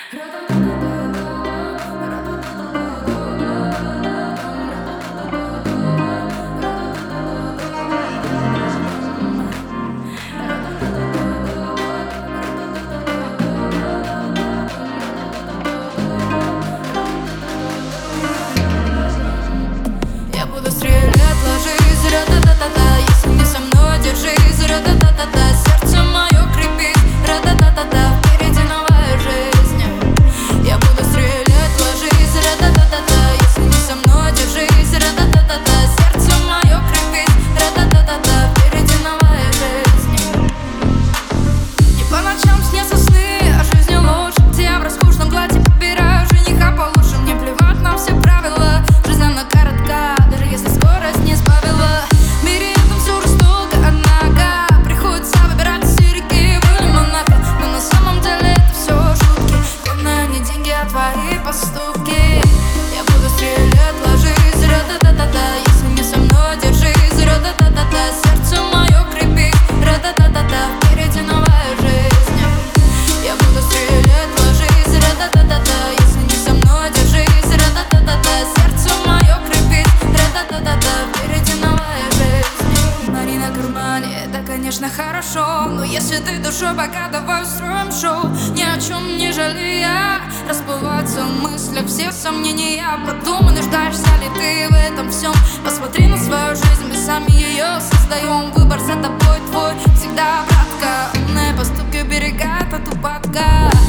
Я буду стрелять, ложись, ра-та-та-та-та. Если не со мной, держись, ра-та-та-та-та. Сердце мое крепит, ра-та-та-та-та. Впереди новая жизнь. Я буду стрелять, ложись, ра-та-та-та-та. Если не со мной, держись, ра-та-та-та-та. Сердце мое крепит, ра-та-та-та-та. Впереди новая жизнь. Не по ночам снятся сны о жизни лучше, где я в роскошном платье подбираю жениха получше. Мне плевать на все правила, жизнь она коротка, даже если скорость не сбавила. В мире этом все жестоко, однако приходится выбирать сырки, вы не Монако. Но на самом деле это все шутки. Главное не деньги, а твои поступки. Я буду стрелять, ложись, ра-та-та-та-та. Если не со мной, держись, ра-та-та-та-та. Сердце мое крепит, ра-та-та-та-та. Впереди новая жизнь. Я буду стрелять, ложись, ра-та-та-та-та. Если не со мной, держись, ра-та-та-та-та. Сердце мое крепит, ра-та-та-та-та. Впереди новая жизнь. Money на кармане, это, конечно, хорошо, но если ты душой бога, давай устроим шоу. Ни о чем не жалея, расплываются в мыслях все сомнения. Подумай, нуждаешься ли ты в этом всем. Посмотри на свою жизнь, мы сами ее создаем. Выбор за тобой твой, всегда обратка. Умные поступки уберегают от упадка.